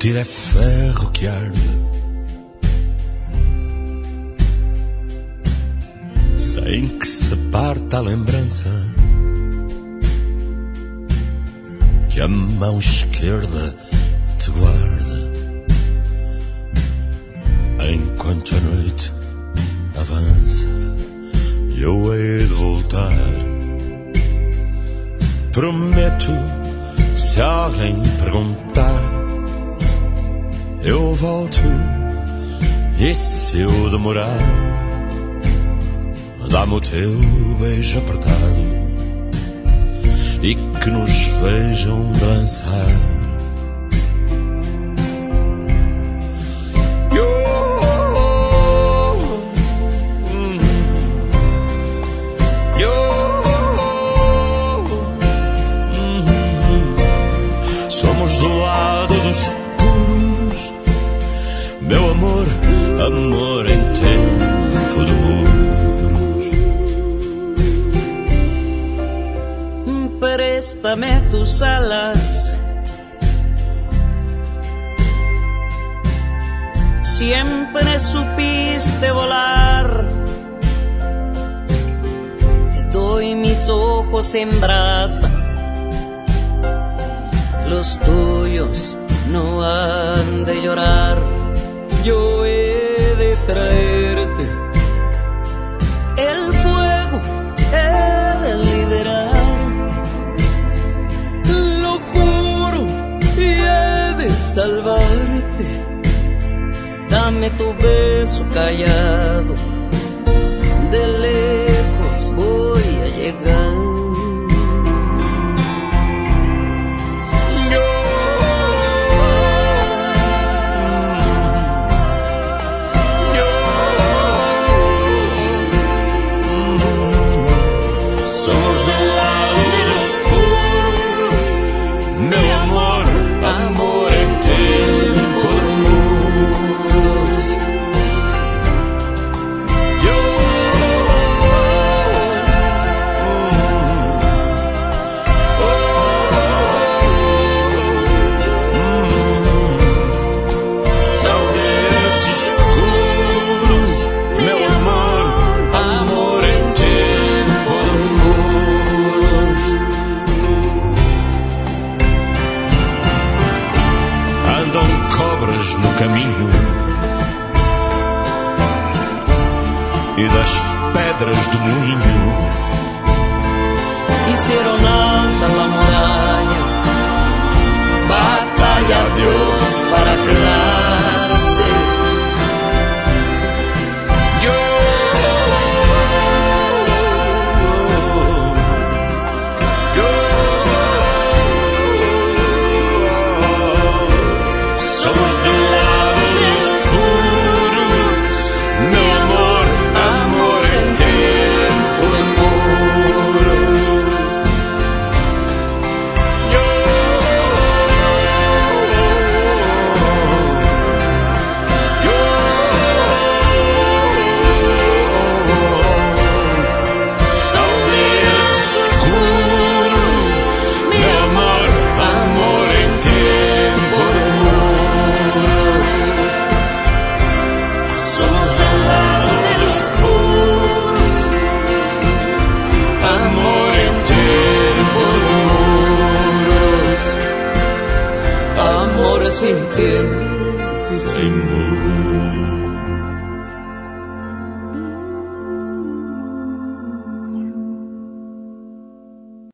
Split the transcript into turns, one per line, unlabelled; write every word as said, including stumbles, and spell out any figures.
Mentir é ferro que arde, sem que se parta a lembrança, que a mão esquerda te guarde, enquanto a noite avança. Eu hei de voltar, prometo, se alguém perguntar, eu volto. E se eu demorar, dá-me o teu beijo apertado e que nos vejam dançar. Amor em tempo de muros.
Préstame tus alas, siempre supiste volar. Te doy mis ojos en brasa, los tuyos no han de llorar. Yo he de traerte el fuego, he de liberarte, lo juro, y he de salvarte. Dame tu beso callado, de lejos voy a llegar.
E das pedras do moinho
hicieron alta la muralla, batalla a Dios para quedarse. Yo, yo, somos de un lado de los puros, mi amor. Amor en tiempo de muros. Yo, yo, saudes oscuros, mi amor, amor en tiempo de muros. Somos del lado de los puros, amor en tiempo de muros, amor sin tiempo, sin muros.